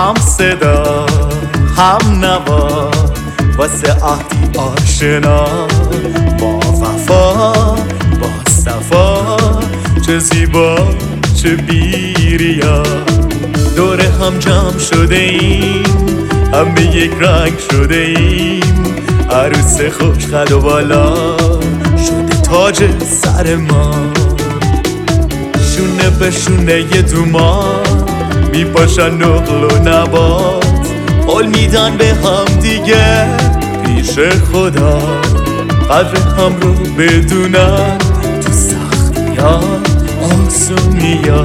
هم صدا هم نوا واسه عهدی آشنا، با وفا با صفا، چه زیبا چه بیریا. دور هم جمع شده ایم، همه یک رنگ شده ایم، عروس خوش قد و بالا شده تاج سر ما. شونه به شونه دوما میپاشن نقل و نبات، قول میدن به هم دیگه پیش خدا، قدر هم رو بدونن تو سختی ها آسونی ها.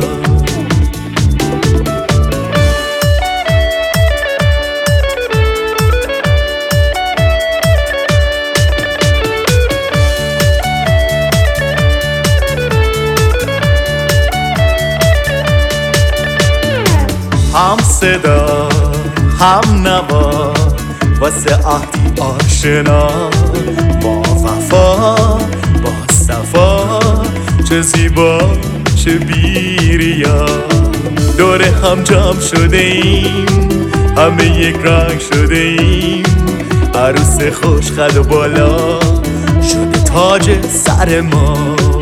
هم صدا هم نوا واسه عهدی آشنا، با وفا با صفا، چه زیبا چه بیریا. دور هم جمع شده ایم، همه یک رنگ شده ایم، عروس خوش قد و بالا شده تاج سر ما.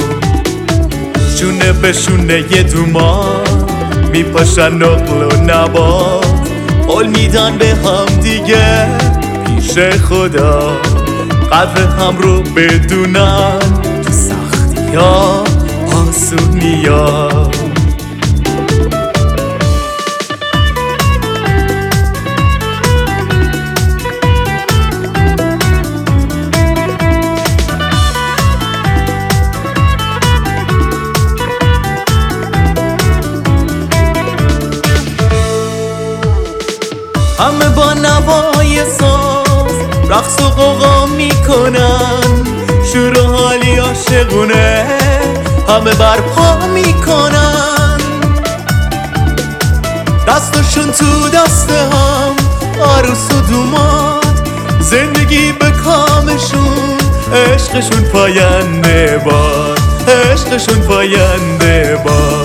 شونه به شونه دوما میپاشن نقل و نبات، قول میدن به هم دیگه پیش خدا، قدر هم رو بدونن تو سختی ها آسونی ها. همه با نوای ساز رقص و غوغا میکنن، شور و حالی عاشقونه همه برپا میکنن، دستشون تو دست هم، عروس و دوماد زندگی به کامشون، عشقشون پاینده باد، عشقشون پاینده باد.